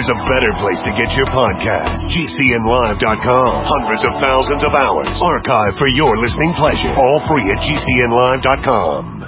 there's a better place to get your podcast. GCNlive.com. Hundreds of thousands of hours archived for your listening pleasure. All free at GCNlive.com.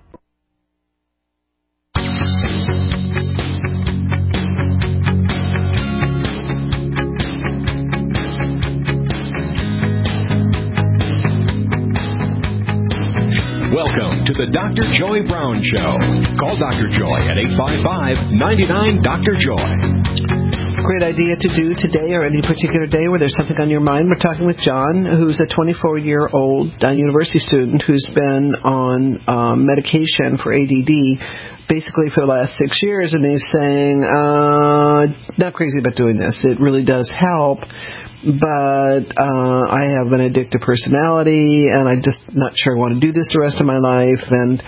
Welcome to the Dr. Joy Brown Show. Call Dr. Joy at 855-99-DR-JOY. Great idea to do today or any particular day where there's something on your mind. We're talking with John, who's a 24-year-old university student who's been on medication for ADD basically for the last 6 years, and he's saying, not crazy about doing this. It really does help. But I have an addictive personality, and I'm just not sure I want to do this the rest of my life. And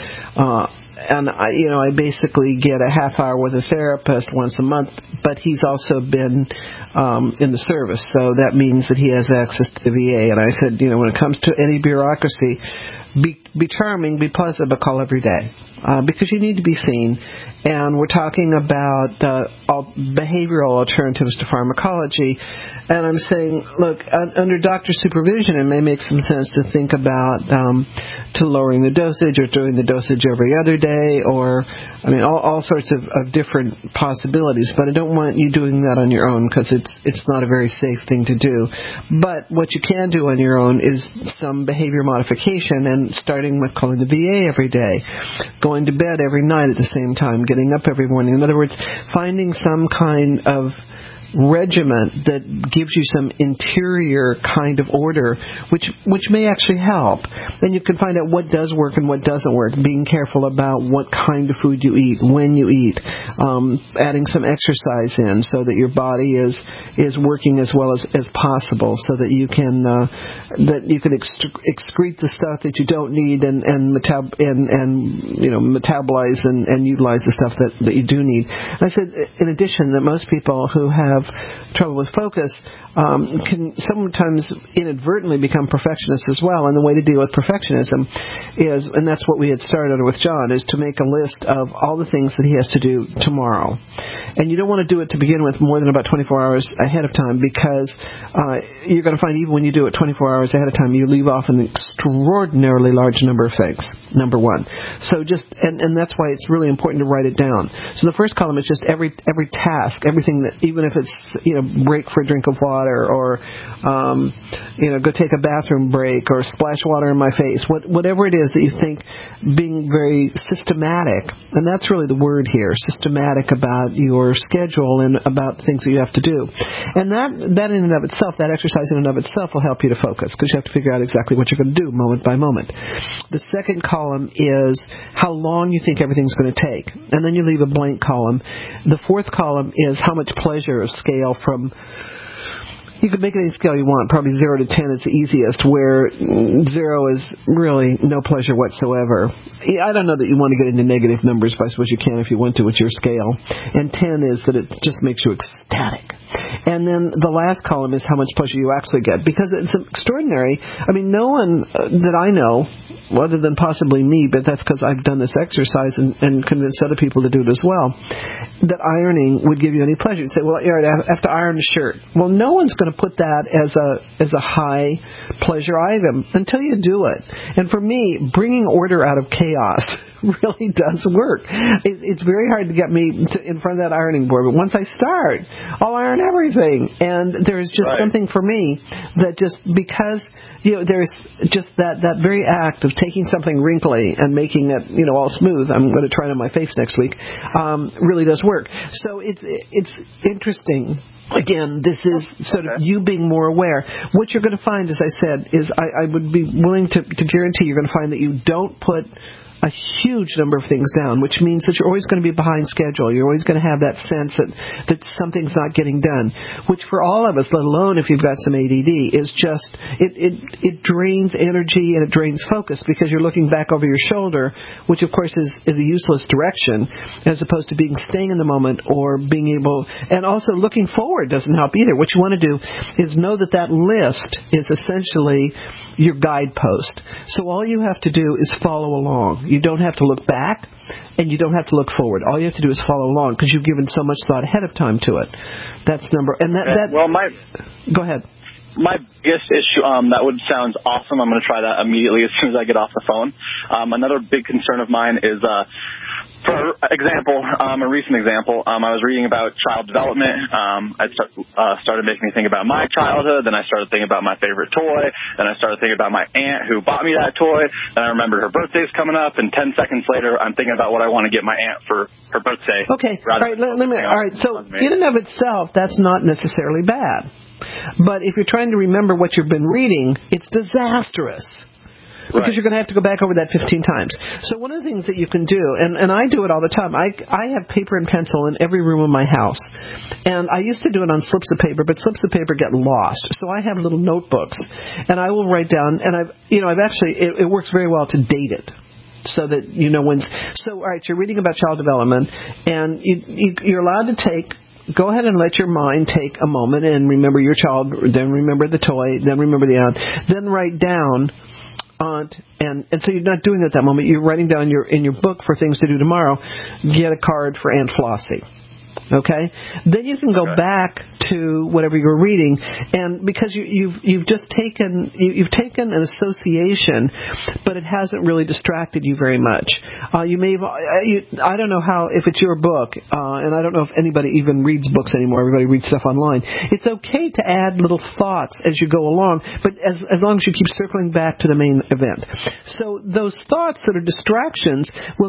I basically get a half hour with a therapist once a month. But he's also been in the service, so that means that he has access to the VA. And I said, when it comes to any bureaucracy, be charming, be pleasant, but call every day because you need to be seen. And we're talking about behavioral alternatives to pharmacology. And I'm saying, look, under doctor supervision, it may make some sense to think about to lowering the dosage or doing the dosage every other day or, all sorts of different possibilities. But I don't want you doing that on your own because it's not a very safe thing to do. But what you can do on your own is some behavior modification, and starting with calling the VA every day, going to bed every night at the same time, getting up every morning. In other words, finding some kind of regiment that gives you some interior kind of order, which may actually help. Then you can find out what does work and what doesn't work, being careful about what kind of food you eat, when you eat, adding some exercise in so that your body is working as well as possible, so that you can excrete the stuff that you don't need and metabolize and utilize the stuff that you do need. And I said, in addition, that most people who have trouble with focus can sometimes inadvertently become perfectionists as well. And the way to deal with perfectionism is, and that's what we had started with John, is to make a list of all the things that he has to do tomorrow. And you don't want to do it to begin with more than about 24 hours ahead of time, because you're going to find even when you do it 24 hours ahead of time, you leave off an extraordinarily large number of things, number one. So and that's why it's really important to write it down. So the first column is just every task, everything that, even if it's break for a drink of water, or go take a bathroom break, or splash water in my face, whatever it is that you think, being very systematic, and that's really the word here, systematic about your schedule and about things that you have to do. And that in and of itself, that exercise in and of itself will help you to focus, because you have to figure out exactly what you're going to do moment by moment. The second column is how long you think everything's going to take, and then you leave a blank column. The fourth column is how much pleasure scale from, you could make any scale you want. Probably 0 to 10 is the easiest, where 0 is really no pleasure whatsoever. I don't know that you want to get into negative numbers, but I suppose you can if you want to with your scale. And 10 is that it just makes you ecstatic. And then the last column is how much pleasure you actually get, because it's extraordinary. No one that I know, other than possibly me, but that's because I've done this exercise and convinced other people to do it as well, that ironing would give you any pleasure. You'd say, well, I have to iron a shirt. Well, no one's going to put that as a high pleasure item until you do it. And for me, bringing order out of chaos really does work. It's very hard to get me in front of that ironing board, but once I start, I'll iron everything. And there's just something for me that just, because there's just that very act of taking something wrinkly and making it all smooth, I'm going to try it on my face next week, really does work. So it's interesting. Again, this is sort of you being more aware. What you're going to find, as I said, is I would be willing to guarantee you're going to find that you don't put a huge number of things down, which means that you're always going to be behind schedule. You're always going to have that sense that something's not getting done, which for all of us, let alone if you've got some ADD, is just, it drains energy and it drains focus, because you're looking back over your shoulder, which of course is a useless direction, as opposed to staying in the moment, or being able, and also looking forward doesn't help either. What you want to do is know that list is essentially your guidepost. So all you have to do is follow along. You don't have to look back. and you don't have to look forward. All you have to do is follow along because you've given so much thought ahead of time to it. That's number. And go ahead. My biggest issue, that would sound awesome. I'm going to try that immediately as soon as I get off the phone. Another big concern of mine is, for example, a recent example, I was reading about child development. It started making me think about my childhood. Then I started thinking about my favorite toy. Then I started thinking about my aunt who bought me that toy. Then I remembered her birthday's coming up, and 10 seconds later, I'm thinking about what I want to get my aunt for her birthday. Okay. All right. So in and of itself, that's not necessarily bad. But if you're trying to remember what you've been reading, it's disastrous. Because you're going to have to go back over that 15 times. So one of the things that you can do, and I do it all the time, I have paper and pencil in every room of my house. And I used to do it on slips of paper, but slips of paper get lost. So I have little notebooks, and I will write down, and I've actually, it works very well to date it. So that you know when. So, all right, you're reading about child development, and you're allowed to go ahead and let your mind take a moment and remember your child, then remember the toy, then remember the aunt, then write down aunt, and so you're not doing it at that moment. You're writing down in your book for things to do tomorrow. Get a card for Aunt Flossie. Okay, then you can go back to whatever you're reading, and because you've just taken an association, but it hasn't really distracted you very much. You may have, I don't know how, if it's your book, and I don't know if anybody even reads books anymore. Everybody reads stuff online. It's okay to add little thoughts as you go along, but as long as you keep circling back to the main event. So those thoughts that are distractions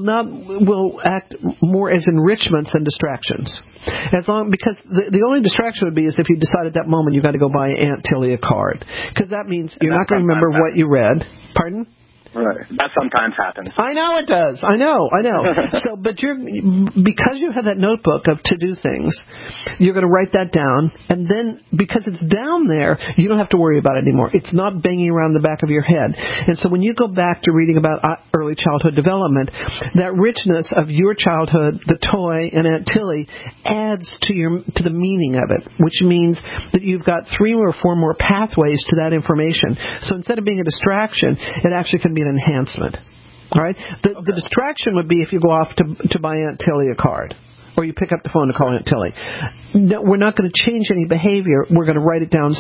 will act more as enrichments than distractions. Because the only distraction would be is if you decide at that moment you got to go buy Aunt Tilly a card, because that means you're not going to remember what you read. Pardon? Right. That sometimes happens. I know it does. I know. So, but because you have that notebook of to-do things, you're going to write that down, and then because it's down there, you don't have to worry about it anymore. It's not banging around the back of your head. And so when you go back to reading about early childhood development, that richness of your childhood, the toy, and Aunt Tilly adds to the meaning of it, which means that you've got 3 or 4 more pathways to that information. So instead of being a distraction, it actually can be an enhancement. All right? The distraction would be if you go off to buy Aunt Tilly a card, or you pick up the phone to call Aunt Tilly. No, we're not going to change any behavior. We're going to write it down.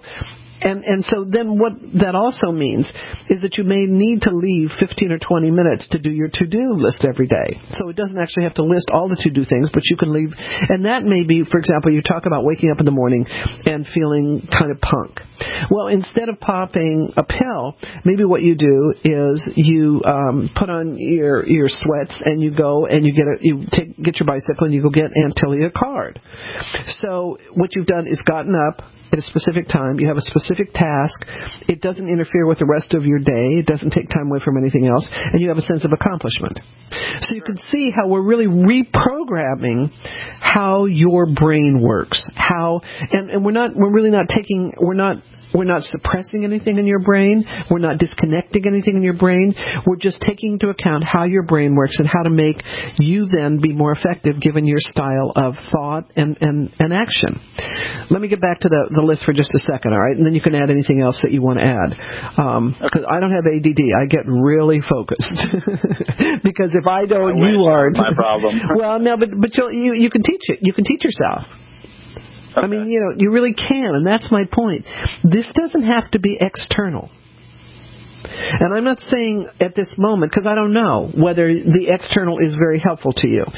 And so then what that also means is that you may need to leave 15 or 20 minutes to do your to-do list every day. So it doesn't actually have to list all the to-do things, but you can leave. And that may be, for example, you talk about waking up in the morning and feeling kind of punk. Well, instead of popping a pill, maybe what you do is you put on your sweats and you go and you get your bicycle and you go get Aunt Tilly a card. So what you've done is gotten up at a specific time. You have a specific task. It doesn't interfere with the rest of your day. It doesn't take time away from anything else. And you have a sense of accomplishment. So you can see how we're really reprogramming how your brain works. We're not suppressing anything in your brain. We're not disconnecting anything in your brain. We're just taking into account how your brain works and how to make you then be more effective given your style of thought and action. Let me get back to the list for just a second, all right? And then you can add anything else that you want to add. Because I don't have ADD. I get really focused. Because if I don't, you aren't. My problem. Well, no, but you can teach it. You can teach yourself. Okay. I mean, you really can, and that's my point. This doesn't have to be external. And I'm not saying at this moment, because I don't know whether the external is very helpful to you.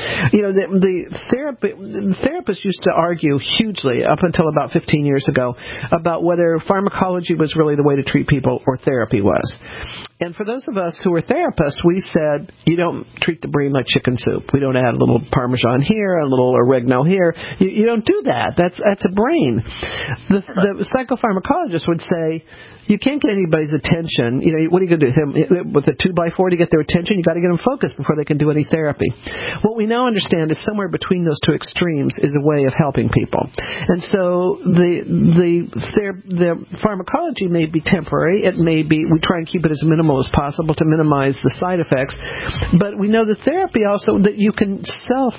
The therapists used to argue hugely up until about 15 years ago about whether pharmacology was really the way to treat people or therapy was. And for those of us who were therapists, we said, you don't treat the brain like chicken soup. We don't add a little Parmesan here, a little oregano here. You don't do that. That's a brain. The psychopharmacologist would say, you can't get anybody's attention. What are you going to do? With a 2x4 to get their attention? You got to get them focused before they can do any therapy. What we now understand is somewhere between those two extremes is a way of helping people. And so the pharmacology may be temporary. It may be, we try and keep it as minimal as possible to minimize the side effects. But we know the therapy also that you can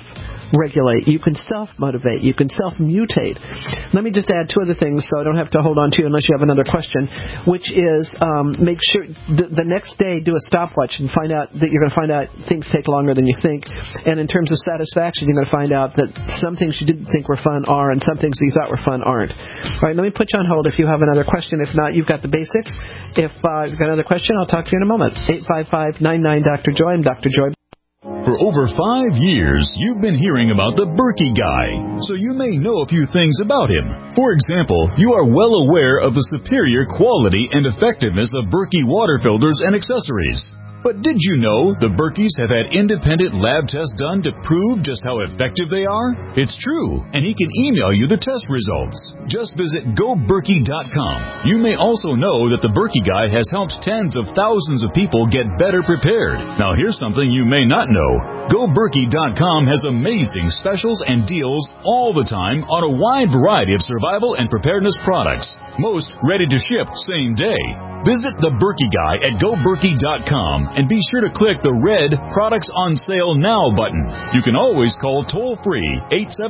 self-regulate. You can self-motivate. You can self-mutate. Let me just add two other things so I don't have to hold on to you unless you have another question, which is make sure the next day do a stopwatch and find out that you're going to find out things take longer than you think. And in terms of satisfaction, you're going to find out that some things you didn't think were fun are, and some things that you thought were fun aren't. All right, let me put you on hold if you have another question. If not, you've got the basics. If you've got another question, I'll talk to you in a moment. 855-99-Dr. Joy. I'm Dr. Joy. For over 5 years, you've been hearing about the Berkey guy, so you may know a few things about him. For example, you are well aware of the superior quality and effectiveness of Berkey water filters and accessories. But did you know the Berkeys have had independent lab tests done to prove just how effective they are? It's true, and he can email you the test results. Just visit GoBerkey.com. You may also know that the Berkey Guy has helped tens of thousands of people get better prepared. Now here's something you may not know. GoBerkey.com has amazing specials and deals all the time on a wide variety of survival and preparedness products. Most ready to ship same day. Visit the Berkey Guy at GoBerkey.com and be sure to click the red Products on Sale Now button. You can always call toll-free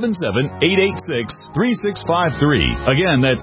877-886-3653. Again, that's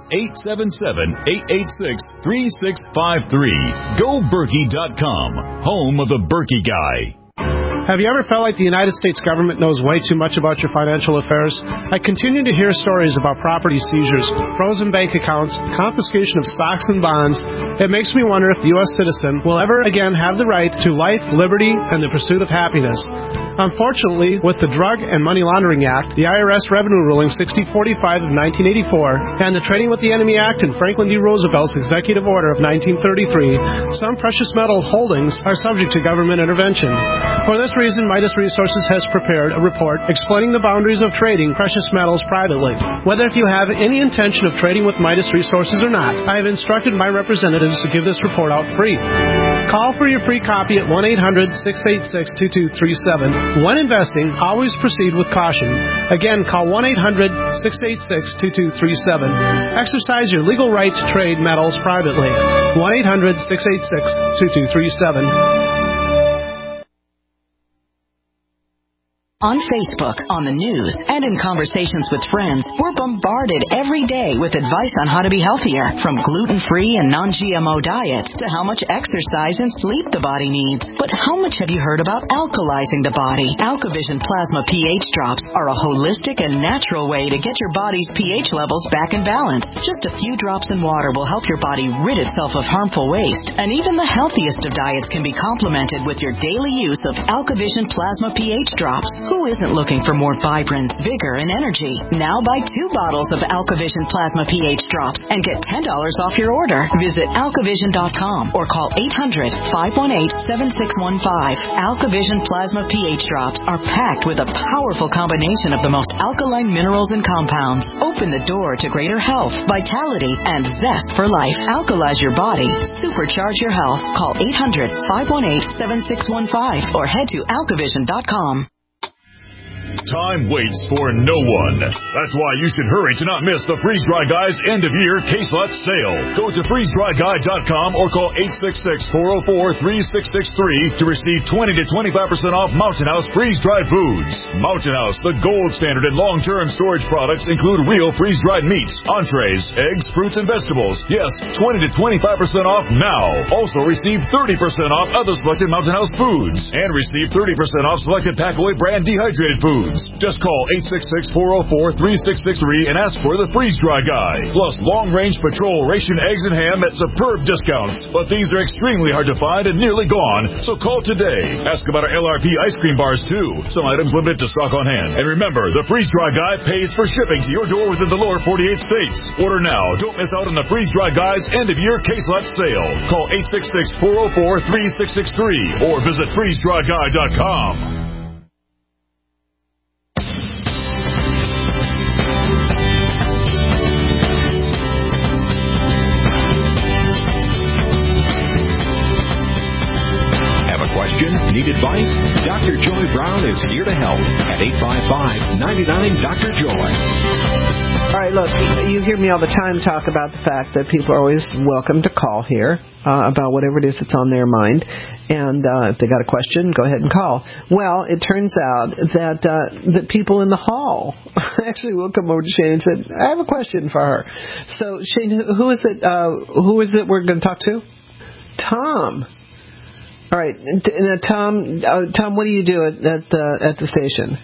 877-886-3653. GoBerkey.com, home of the Berkey Guy. Have you ever felt like the United States government knows way too much about your financial affairs? I continue to hear stories about property seizures, frozen bank accounts, confiscation of stocks and bonds. It makes me wonder if the U.S. citizen will ever again have the right to life, liberty, and the pursuit of happiness. Unfortunately, with the Drug and Money Laundering Act, the IRS Revenue Ruling 6045 of 1984, and the Trading with the Enemy Act and Franklin D. Roosevelt's Executive Order of 1933, some precious metal holdings are subject to government intervention. For this reason, Midas Resources has prepared a report explaining the boundaries of trading precious metals privately. Whether if you have any intention of trading with Midas Resources or not, I have instructed my representatives to give this report out free. Call for your free copy at 1-800-686-2237. When investing, always proceed with caution. Again, call 1-800-686-2237. Exercise your legal right to trade metals privately. 1-800-686-2237. On Facebook, on the news, and in conversations with friends, we're bombarded every day with advice on how to be healthier, from gluten-free and non-GMO diets to how much exercise and sleep the body needs. But how much have you heard about alkalizing the body? AlkaVision Plasma pH drops are a holistic and natural way to get your body's pH levels back in balance. Just a few drops in water will help your body rid itself of harmful waste. And even the healthiest of diets can be complemented with your daily use of AlkaVision Plasma pH drops. Who isn't looking for more vibrance, vigor, and energy? Now buy 2 bottles of AlkaVision Plasma pH drops and get $10 off your order. Visit AlkaVision.com or call 800-518-7615. AlkaVision Plasma pH drops are packed with a powerful combination of the most alkaline minerals and compounds. Open the door to greater health, vitality, and zest for life. Alkalize your body. Supercharge your health. Call 800-518-7615 or head to AlkaVision.com. Time waits for no one. That's why you should hurry to not miss the Freeze Dry Guy's end-of-year case lot sale. Go to freezedryguy.com or call 866-404-3663 to receive 20 to 25% off Mountain House freeze-dried foods. Mountain House, the gold standard in long-term storage products, include real freeze-dried meats, entrees, eggs, fruits, and vegetables. Yes, 20 to 25% off now. Also receive 30% off other selected Mountain House foods and receive 30% off selected Packaway brand dehydrated foods. Just call 866-404-3663 and ask for the Freeze Dry Guy. Plus long-range patrol ration eggs and ham at superb discounts. But these are extremely hard to find and nearly gone, so call today. Ask about our LRP ice cream bars, too. Some items limited to stock on hand. And remember, the Freeze Dry Guy pays for shipping to your door within the lower 48 states. Order now. Don't miss out on the Freeze Dry Guy's end-of-year case lot sale. Call 866-404-3663 or visit freezedryguy.com. Need advice? Dr. Joy Brown is here to help at 855-99-Dr. Joy. All right, look, you hear me all the time talk about the fact that people are always welcome to call here about whatever it is that's on their mind. And if they got a question, go ahead and call. Well, it turns out that people in the hall actually will come over to Shane and said, I have a question for her. So, Shane, who is it we're going to talk to? Tom. All right. Tom, what do you do at the station?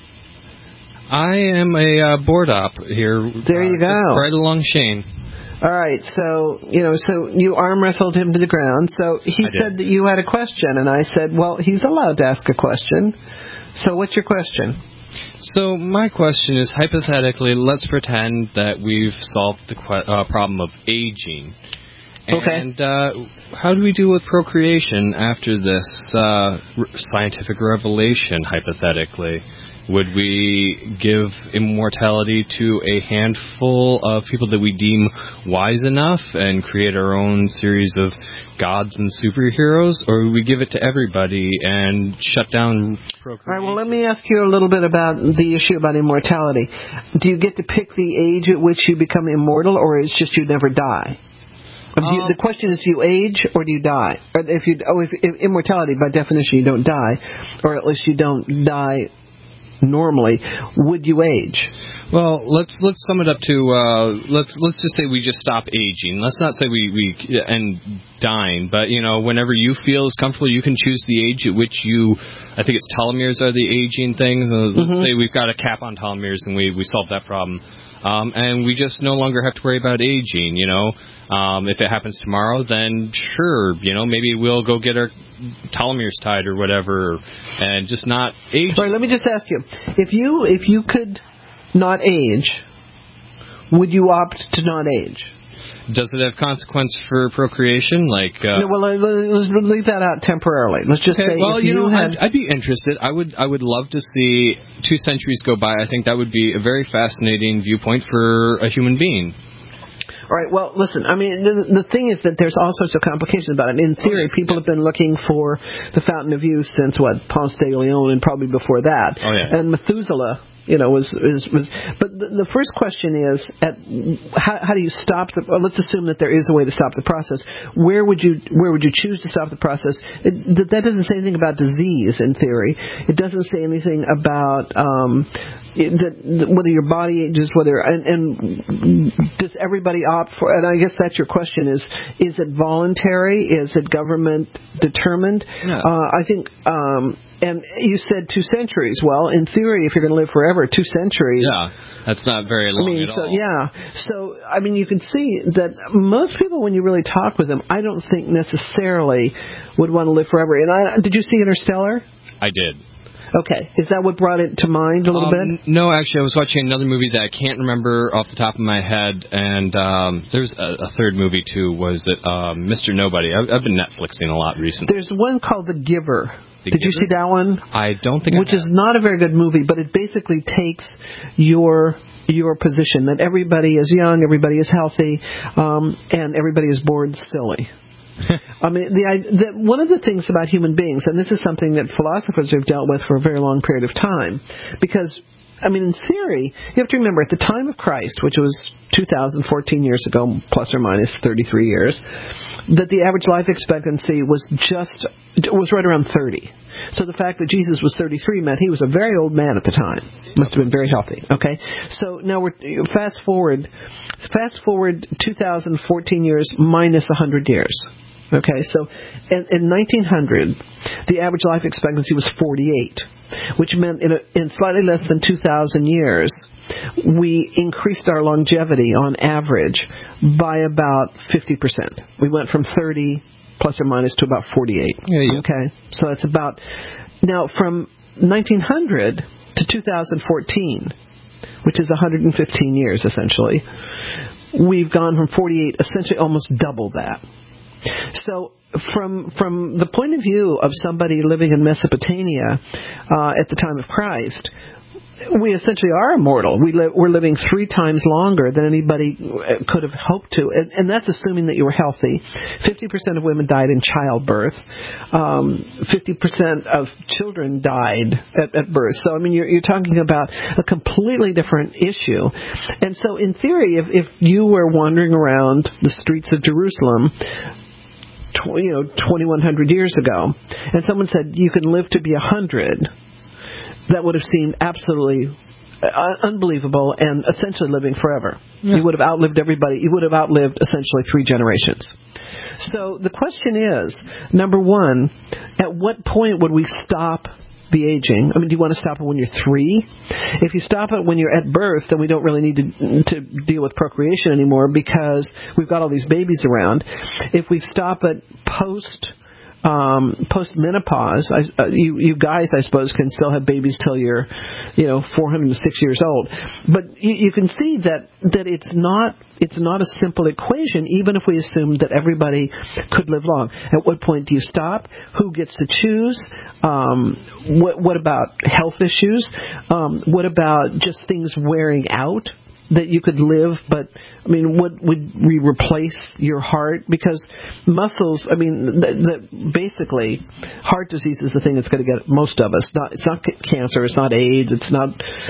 I am a board op here. There you go. Just right along Shane. All right, so you arm wrestled him to the ground. So he said that you had a question, and I said, well, he's allowed to ask a question. So what's your question? So my question is, hypothetically, let's pretend that we've solved the problem of aging. Okay. And how do we deal with procreation after this scientific revelation, hypothetically? Would we give immortality to a handful of people that we deem wise enough and create our own series of gods and superheroes? Or would we give it to everybody and shut down procreation? All right, well, let me ask you a little bit about the issue about immortality. Do you get to pick the age at which you become immortal, or it's just you never die? The question is, do you age or do you die? Or if immortality, by definition, you don't die, or at least you don't die normally. Would you age? Well, let's sum it up to let's just say we just stop aging. Let's not say we end dying, but whenever you feel as comfortable, you can choose the age at which you. I think it's telomeres are the aging things. Let's say we've got a cap on telomeres and we solve that problem. And we just no longer have to worry about aging, If it happens tomorrow, then sure, maybe we'll go get our telomeres tied or whatever, and just not age. Sorry, let me just ask you: if you could not age, would you opt to not age? Does it have consequence for procreation? No, well, let's leave that out temporarily. Let's just say, well, if I'd be interested. I would love to see 2 centuries go by. I think that would be a very fascinating viewpoint for a human being. All right, well, listen, I mean, the thing is that there's all sorts of complications about it. In theory, people have been looking for the Fountain of Youth since, Ponce de Leon, and probably before that. Oh, yeah. And Methuselah, was. But the first question is, how do you stop let's assume that there is a way to stop the process. Where would you choose to stop the process? That doesn't say anything about disease, in theory. It doesn't say anything about whether your body ages, and does everybody opt for? And I guess that's your question: is it voluntary? Is it government determined? Yeah. I think. And you said 2 centuries. Well, in theory, if you're going to live forever, 2 centuries. Yeah, that's not very long at all. So, you can see that most people, when you really talk with them, I don't think necessarily would want to live forever. And did you see Interstellar? I did. Okay. Is that what brought it to mind a little bit? No, actually, I was watching another movie that I can't remember off the top of my head, and there's a third movie, too. Was it Mr. Nobody? I've been Netflixing a lot recently. There's one called The Giver. Did you see that one? I don't think Which is not a very good movie, but it basically takes your position that everybody is young, everybody is healthy, and everybody is bored silly. I mean, one of the things about human beings, and this is something that philosophers have dealt with for a very long period of time, because, in theory, you have to remember, at the time of Christ, which was 2014 years ago, plus or minus 33 years, that the average life expectancy was right around 30. So the fact that Jesus was 33 meant he was a very old man at the time. Must have been very healthy. Okay, so now we're fast forward 2014 years minus 100 years. Okay, so in 1900, the average life expectancy was 48, which meant in slightly less than 2,000 years, we increased our longevity on average by about 50%. We went from 30 plus or minus to about 48. Yeah. Okay, so that's about, now from 1900 to 2014, which is 115 years essentially, we've gone from 48, essentially almost double that. So from the point of view of somebody living in Mesopotamia at the time of Christ, we essentially are immortal. We're living 3 times longer than anybody could have hoped to, and that's assuming that you were healthy. 50% of women died in childbirth. 50% of children died at birth. So, I mean, you're talking about a completely different issue. And so, in theory, if you were wandering around the streets of Jerusalem 2,100 years ago, and someone said you can live to be 100, that would have seemed absolutely unbelievable and essentially living forever. Yeah. You would have outlived everybody. You would have outlived essentially 3 generations. So the question is, number one, at what point would we stop the aging? I mean, do you want to stop it when you're 3? If you stop it when you're at birth, then we don't really need to deal with procreation anymore because we've got all these babies around. If we stop it post-menopause, you guys, I suppose, can still have babies till you're, 406 years old. But you can see that it's not a simple equation, even if we assume that everybody could live long. At what point do you stop? Who gets to choose? What about health issues? What about just things wearing out? That you could live, but I mean, would we replace your heart? Because muscles, I mean, basically, heart disease is the thing that's going to get most of us. It's not cancer, it's not AIDS, it's not,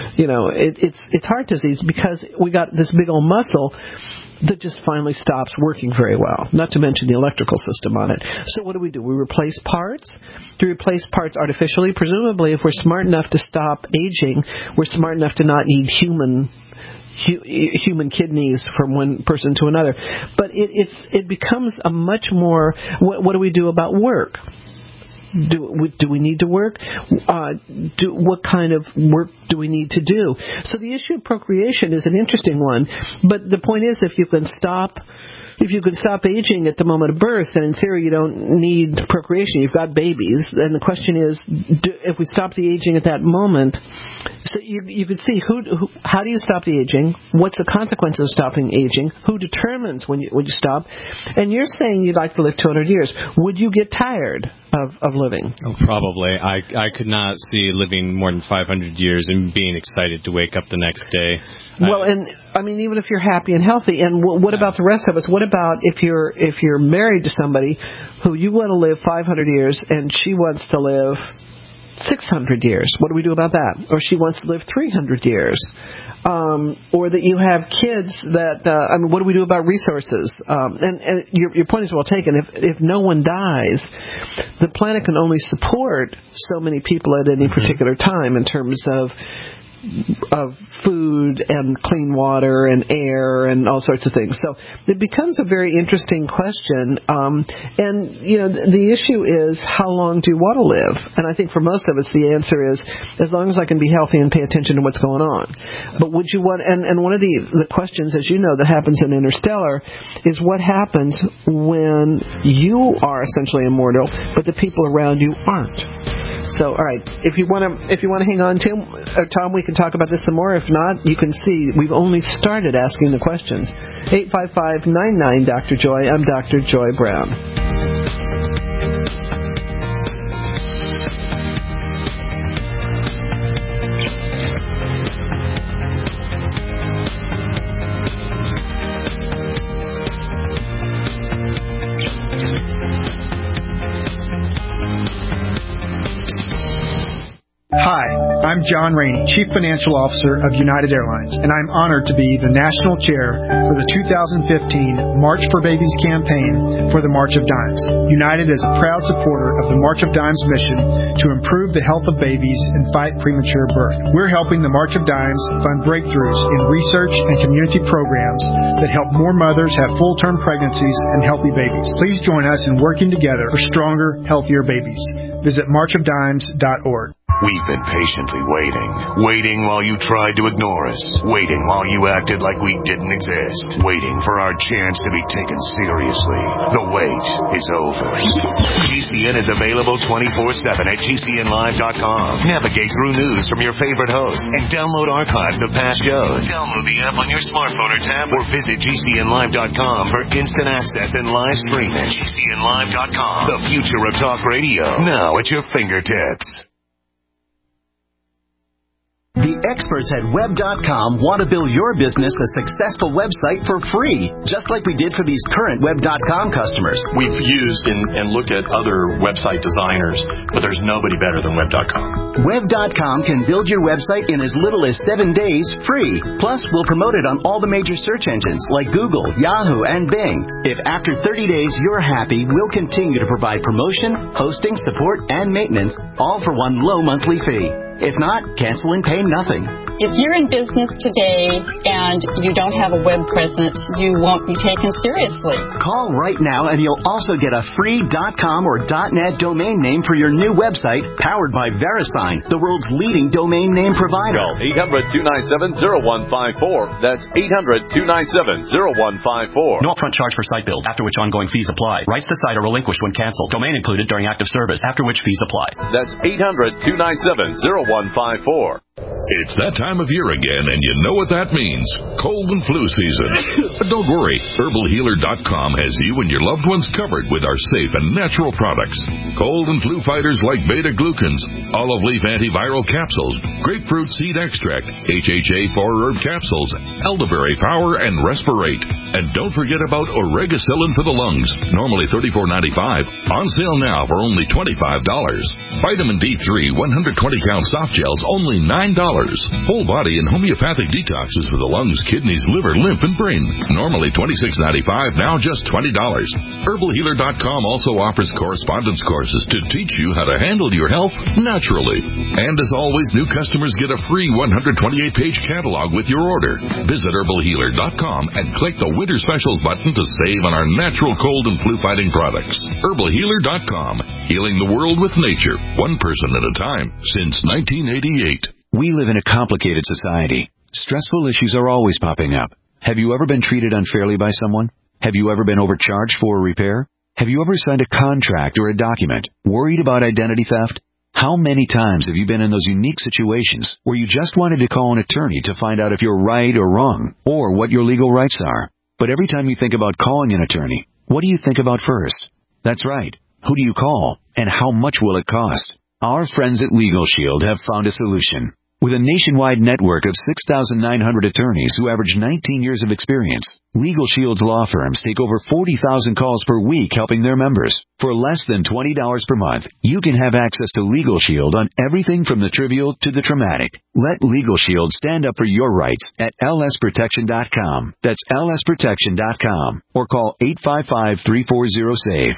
it's heart disease because we got this big old muscle that just finally stops working very well, not to mention the electrical system on it. So what do? We replace parts? Do we replace parts artificially? Presumably, if we're smart enough to stop aging, we're smart enough to not need human kidneys from one person to another. But it becomes a much more, what do we do about work? Do we need to work? What kind of work do we need to do? So the issue of procreation is an interesting one. But the point is, if you can stop aging at the moment of birth, then in theory you don't need procreation. You've got babies. And the question is, if we stop the aging at that moment, so you could see how do you stop the aging? What's the consequence of stopping aging? Who determines when you stop? And you're saying you'd like to live 200 years. Would you get tired of living? Oh, probably. I could not see living more than 500 years and being excited to wake up the next day. Well, and I mean, even if you're happy and healthy, and what about the rest of us? What about if you're married to somebody who you want to live 500 years and she wants to live 600 years? What do we do about that? Or she wants to live 300 years? Or that you have kids that, what do we do about resources? And your point is well taken. If no one dies, the planet can only support so many people at any particular time in terms of food and clean water and air and all sorts of things. So it becomes a very interesting question. And the issue is, how long do you want to live? And I think for most of us, the answer is, as long as I can be healthy and pay attention to what's going on. But would you want, and one of the questions, as you know, that happens in Interstellar is what happens when you are essentially immortal, but the people around you aren't. So, all right, if you want to hang on, Tim or Tom, we can talk about this some more. If not, you can see we've only started asking the questions. 855-99 Dr. Joy. I'm Dr. Joy Brown. Hi, I'm John Rainey, Chief Financial Officer of United Airlines, and I'm honored to be the National Chair for the 2015 March for Babies campaign for the March of Dimes. United is a proud supporter of the March of Dimes mission to improve the health of babies and fight premature birth. We're helping the March of Dimes fund breakthroughs in research and community programs that help more mothers have full-term pregnancies and healthy babies. Please join us in working together for stronger, healthier babies. Visit marchofdimes.org. We've been patiently waiting while you tried to ignore us, waiting while you acted like we didn't exist, waiting for our chance to be taken seriously. The wait is over. GCN is available 24/7 at GCNlive.com. Navigate through news from your favorite hosts and download archives of past shows. Download the app on your smartphone or tab or visit GCNlive.com for instant access and live streaming. GCNlive.com, the future of talk radio, now at your fingertips. The The experts at Web.com want to build your business a successful website for free, just like we did for these current Web.com customers. We've used and looked at other website designers, but there's nobody better than Web.com. Web.com can build your website in as little as 7 days free. Plus, we'll promote it on all the major search engines like Google, Yahoo, and Bing. If after 30 days you're happy, we'll continue to provide promotion, hosting, support, and maintenance, all for one low monthly fee. If not, cancel and pay nothing. If you're in business today and you don't have a web presence, you won't be taken seriously. Call right now and you'll also get a free .com or .net domain name for your new website powered by VeriSign, the world's leading domain name provider. Call 800-297-0154. That's 800-297-0154. No upfront charge for site build, after which ongoing fees apply. Rights to site are relinquished when canceled. Domain included during active service, after which fees apply. That's 800-297-0154. It's that time of year again, and you know what that means. Cold and flu season. But don't worry. HerbalHealer.com has you and your loved ones covered with our safe and natural products. Cold and flu fighters like beta-glucans, olive leaf antiviral capsules, grapefruit seed extract, HHA 4-herb capsules, elderberry power, and Respirate. And don't forget about Oregacillin for the lungs, normally $34.95, on sale now for only $25. Vitamin D3 120-count soft gels, only $9. Whole body and homeopathic detoxes for the lungs, kidneys, liver, lymph, and brain. Normally $26.95, now just $20. HerbalHealer.com also offers correspondence courses to teach you how to handle your health naturally. And as always, new customers get a free 128-page catalog with your order. Visit HerbalHealer.com and click the Winter Specials button to save on our natural cold and flu-fighting products. HerbalHealer.com, healing the world with nature, one person at a time, since 1988. We live in a complicated society. Stressful issues are always popping up. Have you ever been treated unfairly by someone? Have you ever been overcharged for a repair? Have you ever signed a contract or a document? Worried about identity theft? How many times have you been in those unique situations where you just wanted to call an attorney to find out if you're right or wrong, or what your legal rights are? But every time you think about calling an attorney, what do you think about first? That's right. Who do you call, and how much will it cost? Our friends at Legal Shield have found a solution. With a nationwide network of 6,900 attorneys who average 19 years of experience, Legal Shield's law firms take over 40,000 calls per week helping their members. For less than $20 per month, you can have access to Legal Shield on everything from the trivial to the traumatic. Let Legal Shield stand up for your rights at lsprotection.com. That's lsprotection.com. Or call 855-340-SAVE,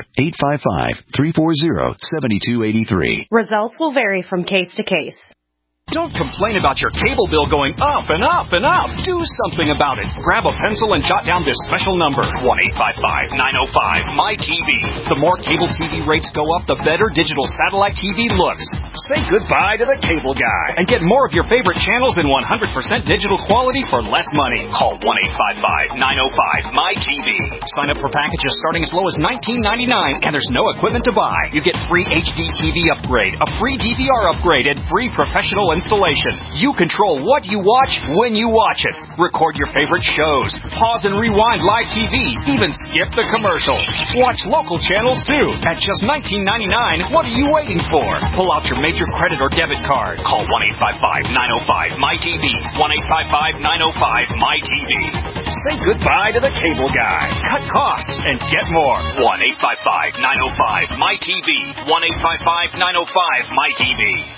855-340-7283. Results will vary from case to case. Don't complain about your cable bill going up and up and up. Do something about it. Grab a pencil and jot down this special number, 1-855-905-MyTV. The more cable TV rates go up, the better digital satellite TV looks. Say goodbye to the cable guy and get more of your favorite channels in 100% digital quality for less money. Call 1-855-905-MyTV. Sign up for packages starting as low as $19.99, and there's no equipment to buy. You get free HD TV upgrade, a free DVR upgrade, and free professional installation. You control what you watch when you watch it. Record your favorite shows. Pause and rewind live TV. Even skip the commercials. Watch local channels too. At just $19.99, what are you waiting for? Pull out your major credit or debit card. Call 1-855-905-MyTV. 1-855-905-MyTV. Say goodbye to the cable guy. Cut costs and get more. 1-855-905-MyTV. 1-855-905-MyTV.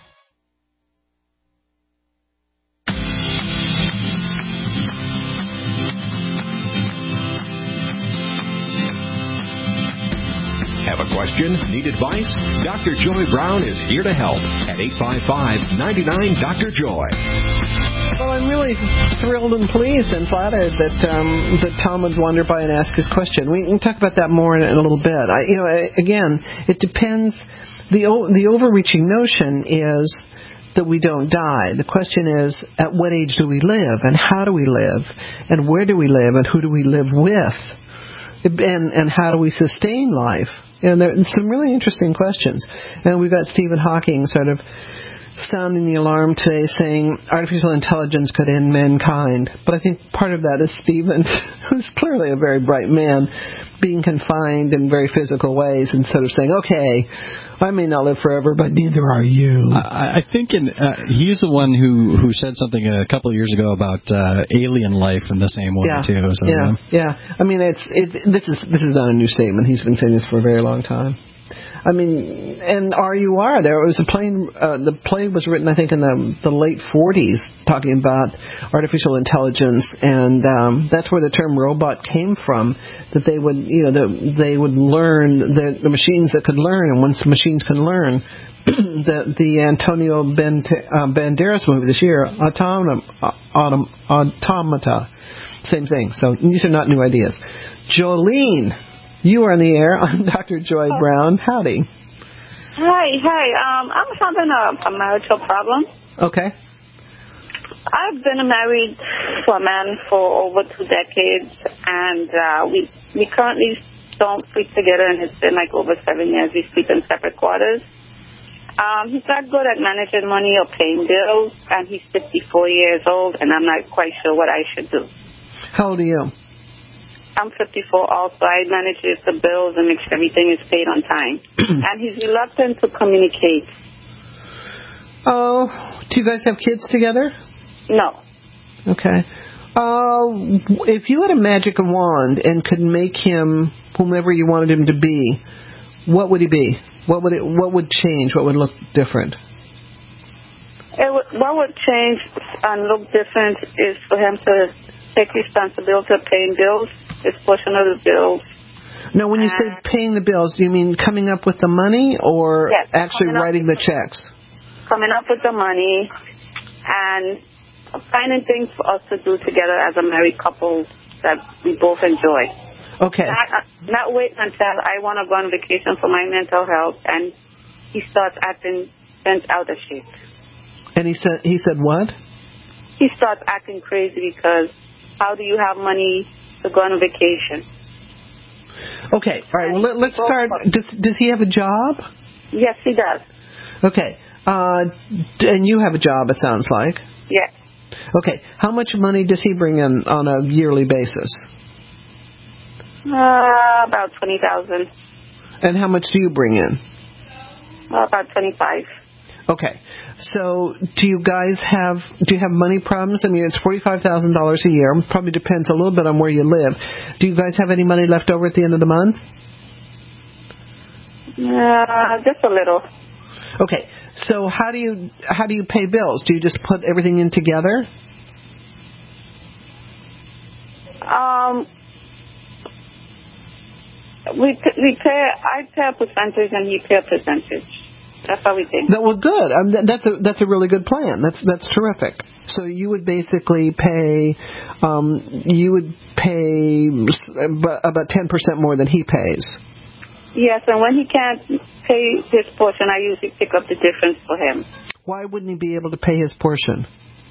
Have a question? Need advice? Dr. Joy Brown is here to help at 855-99-DR-JOY. Well, I'm really thrilled and pleased and flattered that Tom would wander by and ask his question. We can talk about that more in a little bit. Again, it depends. The overreaching notion is that we don't die. The question is, at what age do we live, and how do we live, and where do we live, and who do we live with, and how do we sustain life? And there are some really interesting questions. And we've got Stephen Hawking sort of sounding the alarm today, saying artificial intelligence could end mankind. But I think part of that is Stephen who's clearly a very bright man, being confined in very physical ways and sort of saying, okay, I may not live forever, but neither are you. I think he's the one who said something a couple of years ago about alien life in the same way too. So, yeah. I mean, this is not a new statement. He's been saying this for a very long time. I mean, and RUR, there was a plane, the play was written, I think, in the late 40s, talking about artificial intelligence, and that's where the term robot came from, that they would, they would learn, the machines that could learn, and once the machines can learn, the Antonio Banderas movie this year, Automata, same thing. So these are not new ideas. Jolene, you are on the air. I'm Dr. Joy Brown. Howdy. Hi. I'm having a marital problem. Okay. I've been married to a man for over 2 decades, and we currently don't sleep together, and it's been like over 7 years. We sleep in separate quarters. He's not good at managing money or paying bills, and he's 54 years old, and I'm not quite sure what I should do. How old are you? I'm 54 also. I manage the bills and make sure everything is paid on time. And he's reluctant to communicate. Oh, do you guys have kids together? No. Okay. If you had a magic wand and could make him whomever you wanted him to be, what would he be? What would change? What would look different? What would change and look different is for him to take responsibility of paying bills, his portion of the bills. No, when you say paying the bills, do you mean coming up with the money or actually writing the checks? Coming up with the money and finding things for us to do together as a married couple that we both enjoy. Okay. Not wait until I want to go on vacation for my mental health and he starts acting bent out of shape. And he said what? He starts acting crazy because how do you have money to go on a vacation? Okay, all right. Well, let's start. Does he have a job? Yes, he does. Okay, and you have a job. It sounds like. Yes. Okay, how much money does he bring in on a yearly basis? About $20,000. And how much do you bring in? About $25,000. Okay. So do you have money problems? I mean, it's $45,000 a year. Probably depends a little bit on where you live. Do you guys have any money left over at the end of the month? Just a little. Okay. So how do you pay bills? Do you just put everything in together? I pay a percentage and he pay a percentage. That's how we think. Well, good. That's a really good plan. That's terrific. So you would basically pay about 10% more than he pays. Yes, and when he can't pay his portion, I usually pick up the difference for him. Why wouldn't he be able to pay his portion?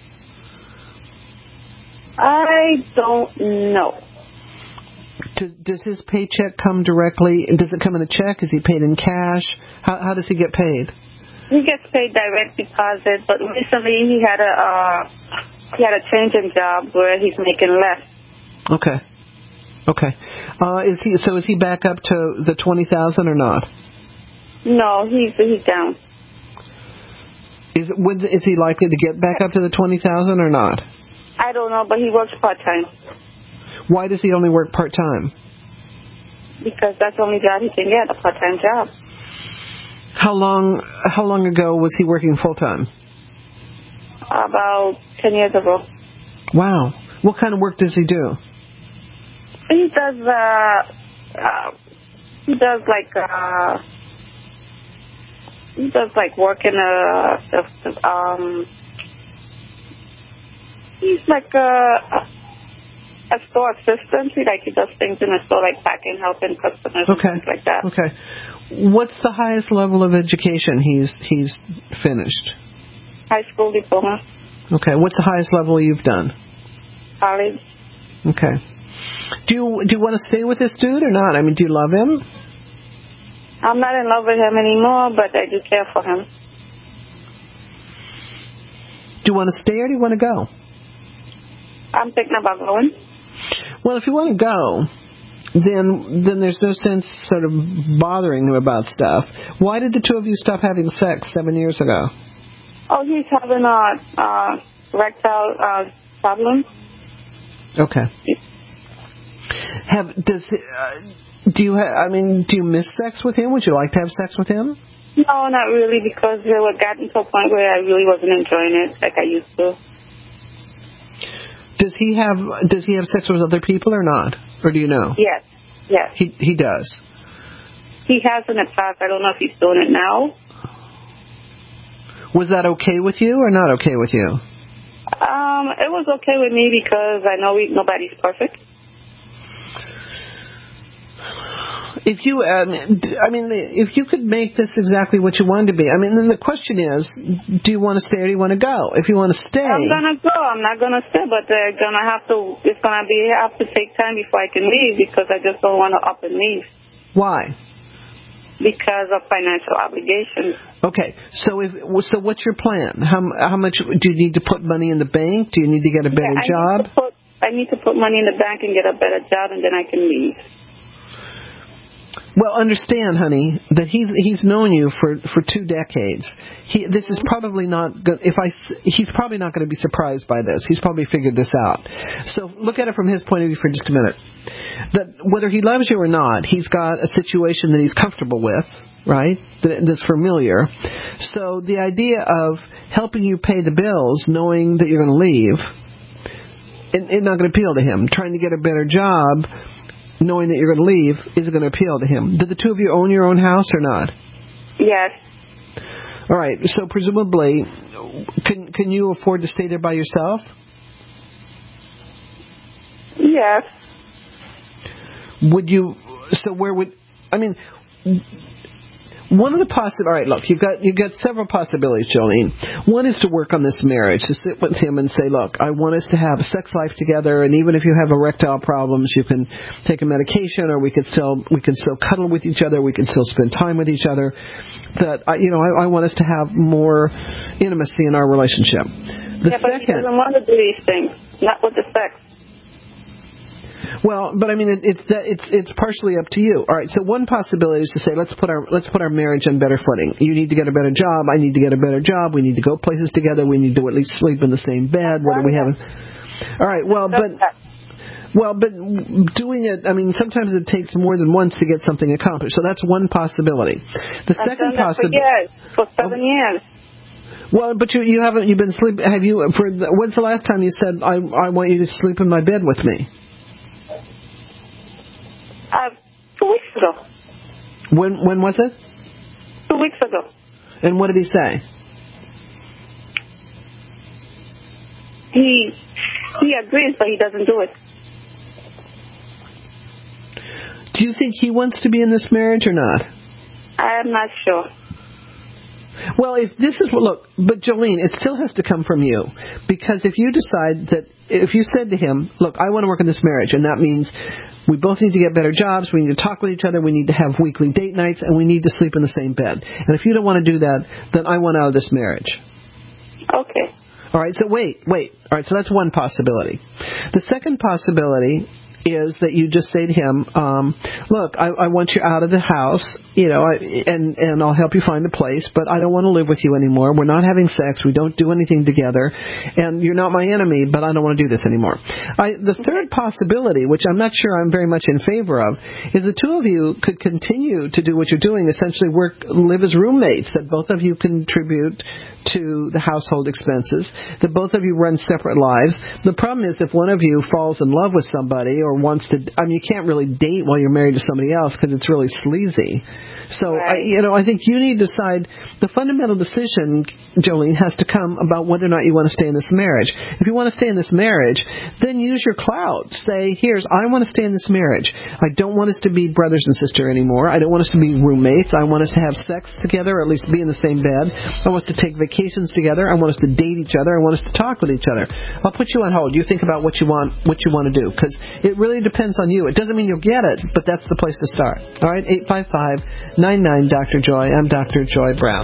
I don't know. Does his paycheck come directly? Does it come in a check? Is he paid in cash? How does he get paid? He gets paid direct deposit, but recently he had a change in job where he's making less. Okay. Is he back up to the 20,000 or not? No, he's down. Is he likely to get back up to the 20,000 or not? I don't know, but he works part-time. Why does he only work part-time? Because that's the only job he can get, a part-time job. How long ago was he working full-time? About 10 years ago. Work What kind of work does he do? He does work in he's like a store assistant. He does things in a store like packing, helping customers and things like that. Okay. What's the highest level of education he's finished? High school diploma. Okay. What's the highest level you've done? College. Okay. Do you want to stay with this dude or not? I mean, do you love him? I'm not in love with him anymore, but I do care for him. Do you want to stay or do you want to go? I'm thinking about going. Well, if you want to go, then there's no sense sort of bothering him about stuff. Why did the two of you stop having sex 7 years ago? Oh, he's having erectile problems. Okay. Do you miss sex with him? Would you like to have sex with him? No, not really, because we were gotten to a point where I really wasn't enjoying it like I used to. Does he have sex with other people or not? Or do you know? Yes. He does. He has in the past. I don't know if he's doing it now. Was that okay with you or not okay with you? It was okay with me because I know nobody's perfect. If you could make this exactly what you wanted to be, then the question is, do you want to stay or do you want to go? If you want to stay, I'm gonna go. I'm not gonna stay, but they're gonna have to. It's gonna have to take time before I can leave because I just don't want to up and leave. Why? Because of financial obligations. Okay, so what's your plan? How much do you need to put money in the bank? Do you need to get a better job? I need to put money in the bank and get a better job, and then I can leave. Well, understand, honey, that he's known you for 2 decades. This is probably not good. He's probably not going to be surprised by this. He's probably figured this out. So look at it from his point of view for just a minute. That whether he loves you or not, he's got a situation that he's comfortable with, right? That's familiar. So the idea of helping you pay the bills, knowing that you're going to leave, it's not going to appeal to him. Trying to get a better job, knowing that you're going to leave, isn't going to appeal to him. Do the two of you own your own house or not? Yes. All right. So presumably, can you afford to stay there by yourself? Yes. Would you? So where would? One of the all right, look, you've got several possibilities, Jolene. One is to work on this marriage, to sit with him and say, look, I want us to have a sex life together, and even if you have erectile problems, you can take a medication, or we can still cuddle with each other, we can still spend time with each other. That I want us to have more intimacy in our relationship. But he doesn't want to do these things, not with the sex. Well, but it's partially up to you. All right. So one possibility is to say, let's put our marriage on better footing. You need to get a better job. I need to get a better job. We need to go places together. We need to at least sleep in the same bed. What do we have? All right. But doing it. Sometimes it takes more than once to get something accomplished. So that's one possibility. The second possibility for 7 years. Well, but you haven't. You've been sleeping. Have you? When's the last time you said I want you to sleep in my bed with me? 2 weeks ago. When was it? 2 weeks ago. And what did he say? He agrees, but he doesn't do it. Do you think he wants to be in this marriage or not? I'm not sure. Well, if this is but Jolene, it still has to come from you, because if you decide that, if you said to him, look, I want to work in this marriage, and that means we both need to get better jobs, we need to talk with each other, we need to have weekly date nights, and we need to sleep in the same bed. And if you don't want to do that, then I want out of this marriage. Okay. All right, so wait. All right, so that's one possibility. The second possibility is that you just say to him, look, I want you out of the house, and I'll help you find a place, but I don't want to live with you anymore. We're not having sex. We don't do anything together, and you're not my enemy, but I don't want to do this anymore. The third possibility, which I'm not sure I'm very much in favor of, is the two of you could continue to do what you're doing, essentially live as roommates, that both of you contribute to the household expenses, that both of you run separate lives. The problem is if one of you falls in love with somebody or wants to, you can't really date while you're married to somebody else because it's really sleazy. So, right. I think you need to decide, the fundamental decision, Jolene, has to come about whether or not you want to stay in this marriage. If you want to stay in this marriage, then use your clout. Say, I want to stay in this marriage. I don't want us to be brothers and sisters anymore. I don't want us to be roommates. I want us to have sex together, or at least be in the same bed. I want us to take vacations together. I want us to date each other. I want us to talk with each other. I'll put you on hold. You think about what you want to do, because it really depends on you. It doesn't mean you'll get it, but that's the place to start. All right, 855-99-Dr. Joy. I'm Dr. Joy Brown.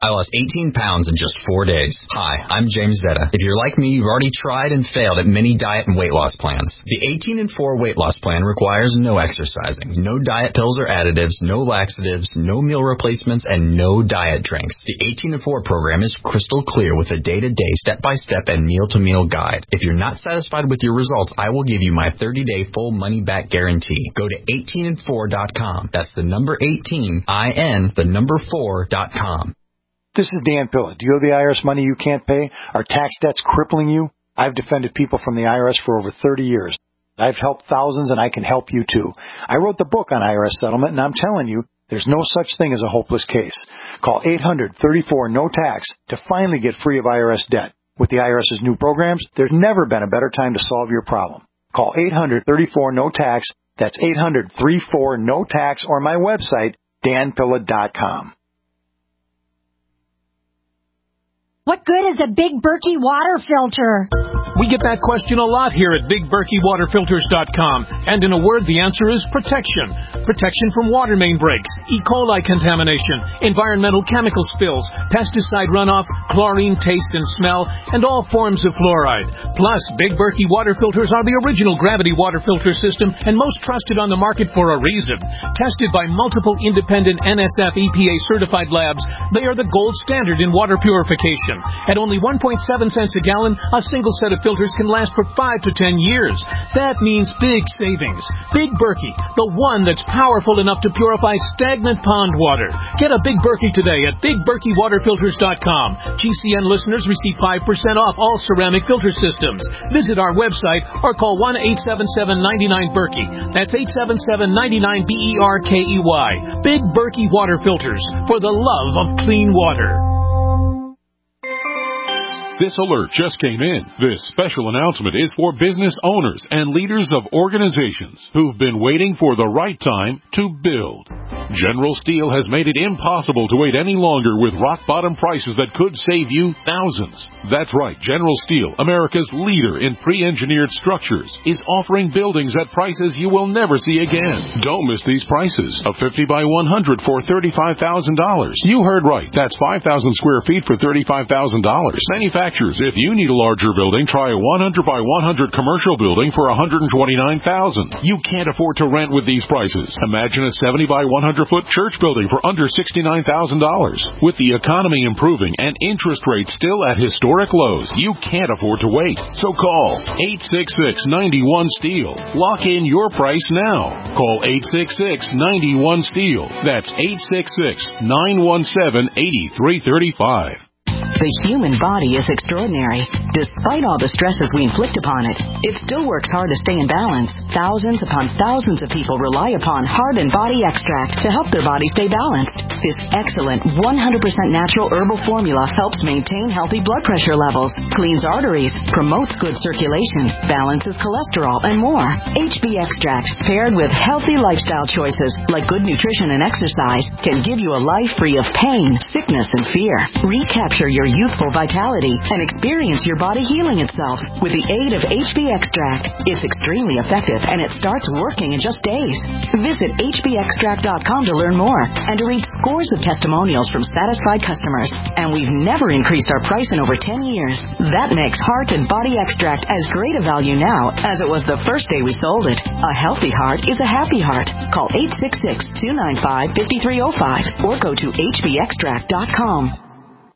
I lost 18 pounds in just 4 days. Hi, I'm James Zeta. If you're like me, you've already tried and failed at many diet and weight loss plans. The 18 and 4 weight loss plan requires no exercising, no diet pills or additives, no laxatives, no meal replacements, and no diet drinks. The 18 and 4 program is crystal clear with a day-to-day, step-by-step, and meal-to-meal guide. If you're not satisfied with your results, I will give you my 30-day full money-back guarantee. Go to 18and4.com. That's the number 18, I-N, the number 4.com. This is Dan Pilla. Do you owe the IRS money you can't pay? Are tax debts crippling you? I've defended people from the IRS for over 30 years. I've helped thousands, and I can help you too. I wrote the book on IRS settlement, and I'm telling you, there's no such thing as a hopeless case. Call 800-34-NO-TAX to finally get free of IRS debt. With the IRS's new programs, there's never been a better time to solve your problem. Call 800-34-NO-TAX. That's 800-34-NO-TAX, or my website, danpilla.com. What good is a Big Berkey water filter? We get that question a lot here at BigBerkeyWaterFilters.com. And in a word, the answer is protection. Protection from water main breaks, E. coli contamination, environmental chemical spills, pesticide runoff, chlorine taste and smell, and all forms of fluoride. Plus, Big Berkey water filters are the original gravity water filter system and most trusted on the market for a reason. Tested by multiple independent NSF EPA certified labs, they are the gold standard in water purification. At only 1.7 cents a gallon, a single set of filters can last for 5 to 10 years. That means big savings. Big Berkey, the one that's powerful enough to purify stagnant pond water. Get a Big Berkey today at BigBerkeyWaterFilters.com. GCN listeners receive 5% off all ceramic filter systems. Visit our website or call 1-877-99-BERKEY. That's 877-99-BERKEY. Big Berkey Water Filters, for the love of clean water. This alert just came in. This special announcement is for business owners and leaders of organizations who've been waiting for the right time to build. General Steel has made it impossible to wait any longer with rock-bottom prices that could save you thousands. That's right, General Steel, America's leader in pre-engineered structures, is offering buildings at prices you will never see again. Don't miss these prices. A 50 by 100 for $35,000. You heard right. That's 5,000 square feet for $35,000. Manufacturers, if you need a larger building, try a 100 by 100 commercial building for $129,000. You can't afford to rent with these prices. Imagine a 70 by 100-foot church building for under $69,000. With the economy improving and interest rates still at historic lows, you can't afford to wait. So call 866-91-STEEL. Lock in your price now. Call 866-91-STEEL. That's 866-917-8335. The human body is extraordinary. Despite all the stresses we inflict upon it, it still works hard to stay in balance. Thousands upon thousands of people rely upon Heart and Body Extract to help their body stay balanced. This excellent 100% natural herbal formula helps maintain healthy blood pressure levels, cleans arteries, promotes good circulation, balances cholesterol, and more. HB Extract, paired with healthy lifestyle choices like good nutrition and exercise, can give you a life free of pain, sickness, and fear. Recapture your youthful vitality and experience your body healing itself with the aid of HB Extract. It's extremely effective and it starts working in just days. Visit hbextract.com to learn more and to read scores of testimonials from satisfied customers. And we've never increased our price in over 10 years. That makes Heart and Body Extract as great a value now as it was the first day we sold it. A healthy heart is a happy heart. Call 866-295-5305 or go to hbextract.com.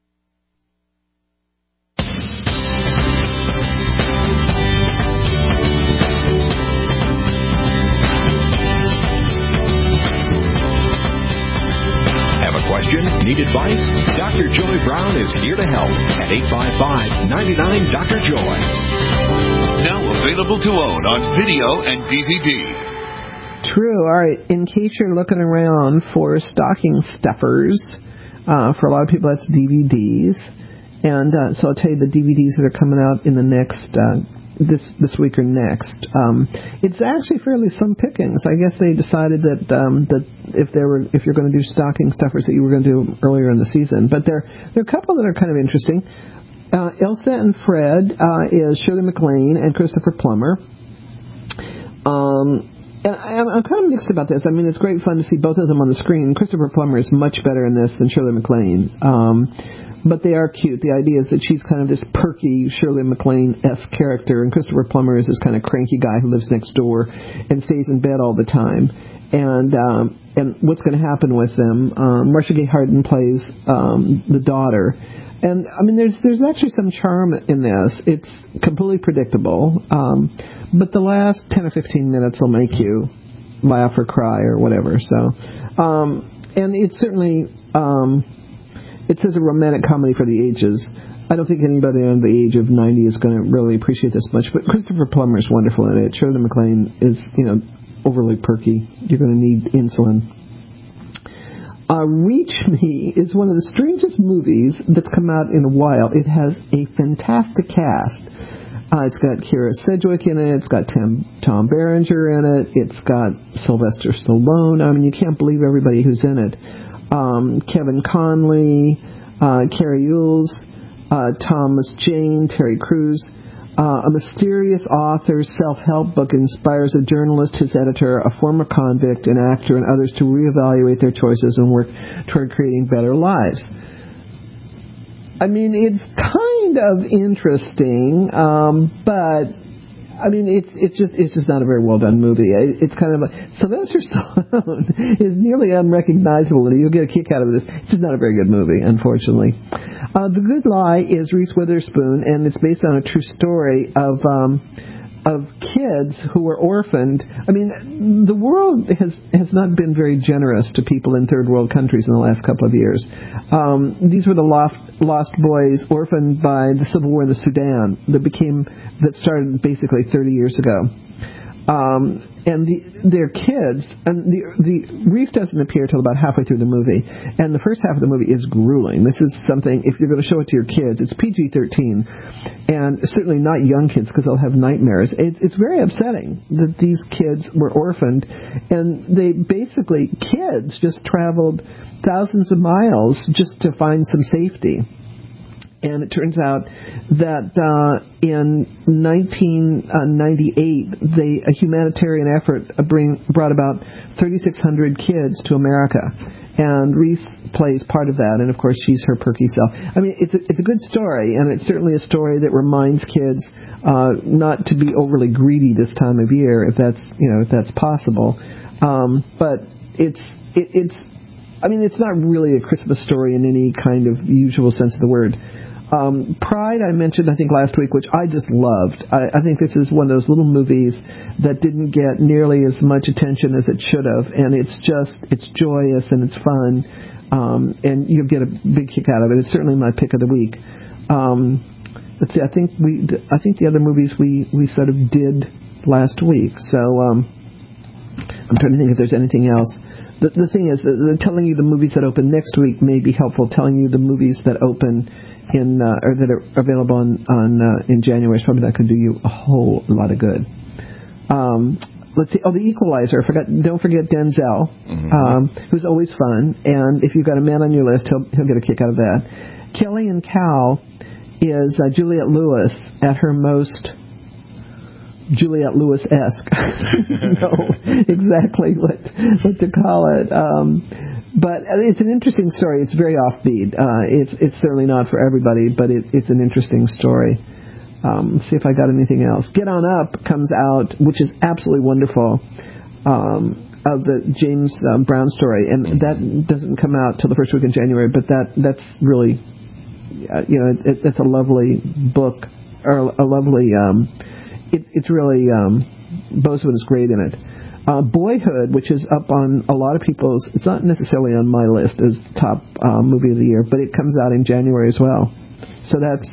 Question? Need advice? Dr. Joy Brown is here to help at 855-99-DR-JOY. Now available to own on video and DVD. True. All right. In case you're looking around for stocking stuffers, for a lot of people that's DVDs. And so I'll tell you the DVDs that are coming out in the next this week or next. It's actually fairly slim pickings. I guess they decided that that if you're going to do stocking stuffers that you were going to do earlier in the season. But there are a couple that are kind of interesting. Elsa and Fred is Shirley MacLaine and Christopher Plummer. And I'm kind of mixed about this. I mean, it's great fun to see both of them on the screen. Christopher Plummer is much better in this than Shirley MacLaine. But they are cute. The idea is that she's kind of this perky Shirley MacLaine-esque character, and Christopher Plummer is this kind of cranky guy who lives next door and stays in bed all the time. And what's going to happen with them? Marcia Gay Harden plays the daughter. And, I mean, there's actually some charm in this. It's completely predictable. But the last 10 or 15 minutes will make you laugh or cry or whatever. So, and it's certainly, it says a romantic comedy for the ages. I don't think anybody under the age of 90 is going to really appreciate this much. But Christopher Plummer is wonderful in it. Shirley MacLaine is, overly perky. You're going to need insulin. Reach Me is one of the strangest movies that's come out in a while. It has a fantastic cast. It's got Keira Sedgwick in it. It's got Tom Berenger in it. It's got Sylvester Stallone. I mean, you can't believe everybody who's in it. Kevin Conley, Carrie Ewells, Thomas Jane, Terry Crews. A mysterious author's self-help book inspires a journalist, his editor, a former convict, an actor, and others to reevaluate their choices and work toward creating better lives. I mean, it's kind of interesting, but I mean, it's just not a very well done movie. It's kind of Sylvester Stallone is nearly unrecognizable, and you'll get a kick out of this. It's just not a very good movie, unfortunately. The Good Lie is Reese Witherspoon, and it's based on a true story of kids who were orphaned. I mean, the world has not been very generous to people in third world countries in the last couple of years. These were the lost boys orphaned by the civil war in the Sudan that started basically 30 years ago. And their kids, and the Reese doesn't appear till about halfway through the movie, and the first half of the movie is grueling. This is something, if you're going to show it to your kids, it's PG-13, and certainly not young kids because they'll have nightmares. It's very upsetting that these kids were orphaned, and kids just traveled thousands of miles just to find some safety. And it turns out that in 1998, a humanitarian effort brought about 3,600 kids to America. And Reese plays part of that, and of course she's her perky self. I mean, it's a good story, and it's certainly a story that reminds kids not to be overly greedy this time of year, if that's possible. But it's not really a Christmas story in any kind of usual sense of the word. Pride, I mentioned, I think, last week, which I just loved. I think this is one of those little movies that didn't get nearly as much attention as it should have, and it's joyous and it's fun, and you'll get a big kick out of it. It's certainly my pick of the week. Let's see, I think the other movies we sort of did last week, so I'm trying to think if there's anything else. The thing is, telling you the movies that open next week may be helpful. Telling you the movies that open or that are available in January is probably not going to do you a whole lot of good. Let's see. Oh, The Equalizer. Don't forget Denzel, who's always fun. And if you've got a man on your list, he'll get a kick out of that. Kellyanne Cow is Juliette Lewis at her most Juliette Lewis-esque. No, exactly what to call it. But it's an interesting story. It's very offbeat. It's certainly not for everybody, but it's an interesting story. Let's see if I got anything else. Get On Up comes out, which is absolutely wonderful, of the James Brown story, and that doesn't come out till the first week in January. But that's really, it's a lovely book, or a lovely. It's really Bozeman is great in it. Boyhood, which is up on a lot of people's, it's not necessarily on my list as top movie of the year, but it comes out in January as well. So that's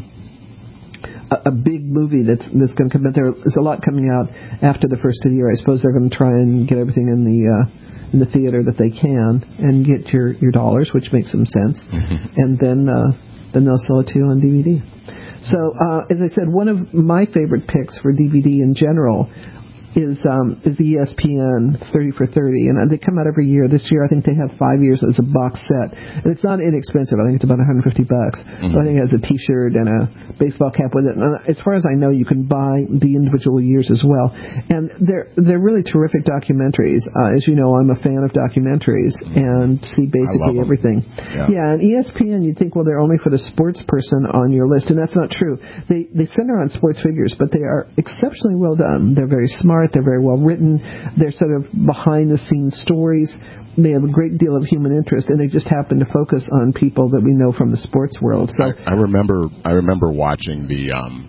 a big movie that's going to come out. There's a lot coming out after the first of the year. I suppose they're going to try and get everything in the theater that they can and get your dollars, which makes some sense, and then they'll sell it to you on DVD. So, as I said, one of my favorite picks for DVD in general is the ESPN 30 for 30, and they come out every year. This year, I think they have 5 years as a box set, and it's not inexpensive. I think it's about $150. Mm-hmm. I think it has a T-shirt and a baseball cap with it. And as far as I know, you can buy the individual years as well, and they're really terrific documentaries. As you know, I'm a fan of documentaries and see basically everything. Yeah, and ESPN, you'd think, well, they're only for the sports person on your list, and that's not true. They center on sports figures, but they are exceptionally well done. They're very smart. They're very well written. They're sort of behind-the-scenes stories. They have a great deal of human interest, and they just happen to focus on people that we know from the sports world. So I remember watching the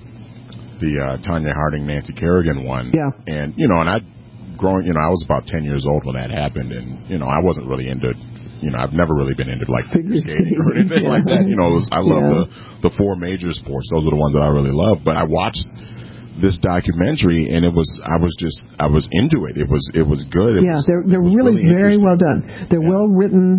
Tanya Harding, Nancy Kerrigan one. Yeah. And I was about 10 years old when that happened, and I wasn't really into. I've never really been into like figure skating or anything like that. I love the four major sports. Those are the ones that I really love. But I watched this documentary, and I was into it. It was good. They're really very well done. They're well written.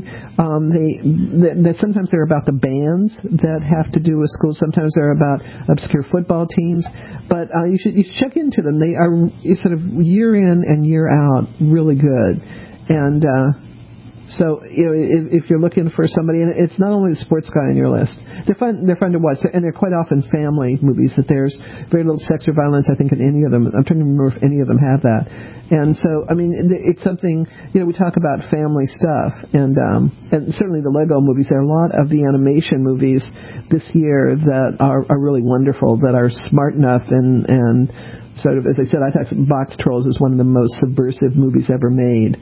They sometimes they're about the bands that have to do with schools. Sometimes they're about obscure football teams. But you should check into them. They are sort of year in and year out really good. And so if you're looking for somebody, and it's not only the sports guy on your list, they're fun to watch, and they're quite often family movies. That there's very little sex or violence, I think, in any of them. I'm trying to remember if any of them have that. And so, I mean, it's something. We talk about family stuff, and certainly the Lego movies. There are a lot of the animation movies this year that are really wonderful, that are smart enough and sort of, as I said, I thought Box Trolls is one of the most subversive movies ever made,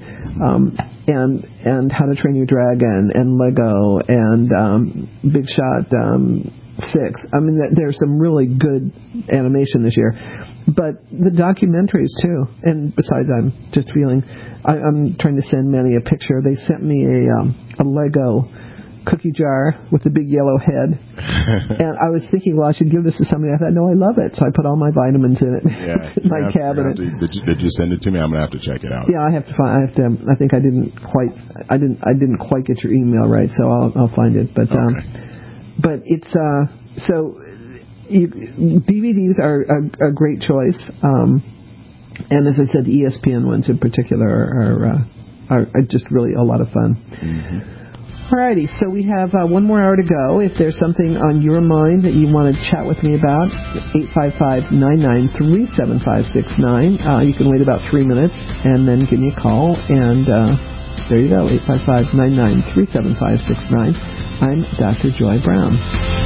and How to Train Your Dragon and Lego and Big Shot 6. I mean, there's some really good animation this year, but the documentaries too. And besides, I'm just feeling, I'm trying to send Manny a picture. They sent me a Lego cookie jar with the big yellow head, and I was thinking, well, I should give this to somebody. I thought, no, I love it, so I put all my vitamins in it. In my cabinet. Did you send it to me? I'm gonna have to check it out. Yeah, I have to find. I think I didn't quite get your email right, so I'll find it. But but it's DVDs are a great choice, and as I said, the ESPN ones in particular are just really a lot of fun. Mm-hmm. Alrighty, so we have 1 more hour to go. If there's something on your mind that you want to chat with me about, 855-993-7569. You can wait about 3 minutes and then give me a call. And there you go, 855-993-7569. I'm Dr. Joy Brown.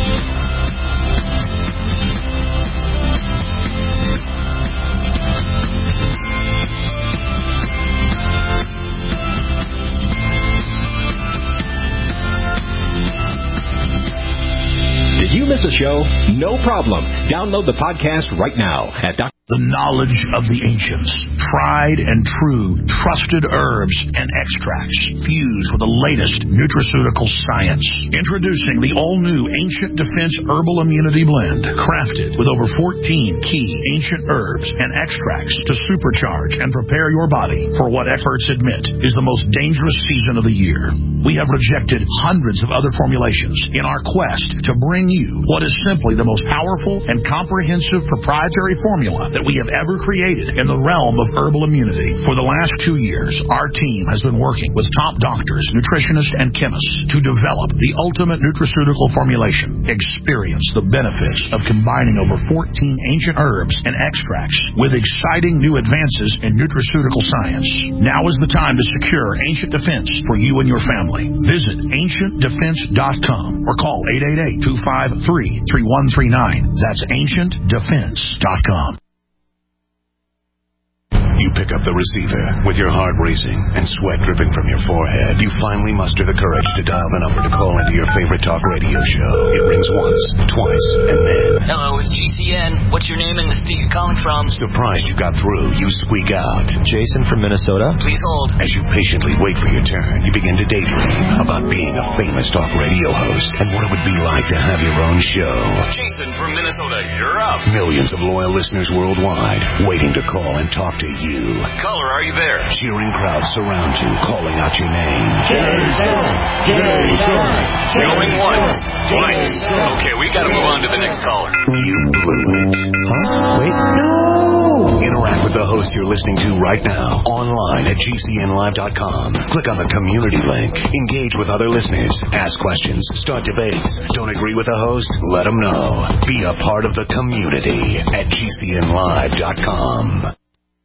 Miss a show? No problem. Download the podcast right now at The knowledge of the ancients, tried and true, trusted herbs and extracts fused with the latest nutraceutical science. Introducing the all-new Ancient Defense Herbal Immunity Blend, crafted with over 14 key ancient herbs and extracts to supercharge and prepare your body for what experts admit is the most dangerous season of the year. We have rejected hundreds of other formulations in our quest to bring you what is simply the most powerful and comprehensive proprietary formula that we have ever created in the realm of herbal immunity. For the last 2 years, our team has been working with top doctors, nutritionists, and chemists to develop the ultimate nutraceutical formulation. Experience the benefits of combining over 14 ancient herbs and extracts with exciting new advances in nutraceutical science. Now is the time to secure Ancient Defense for you and your family. Visit AncientDefense.com or call 888-253-3139. That's AncientDefense.com. You pick up the receiver with your heart racing and sweat dripping from your forehead. You finally muster the courage to dial the number to call into your favorite talk radio show. It rings once, twice, and then... Hello, it's GCN. What's your name and the state you're calling from? Surprised you got through, you squeak out. Jason from Minnesota. Please hold. As you patiently wait for your turn, you begin to daydream about being a famous talk radio host and what it would be like to have your own show. Jason from Minnesota, you're up. Millions of loyal listeners worldwide waiting to call and talk to you. Caller, are you there? Cheering crowds surround you, calling out your name. Jason! Jason! Going once, twice. Okay, we gotta move on to the next caller. You blew it. Huh? Wait, no! Interact with with the host you're listening to right now online at GCNlive.com. Click on the community link. Engage with other listeners. Ask questions. Start debates. Don't agree with the host? Let them know. Be a part of the community at GCNlive.com.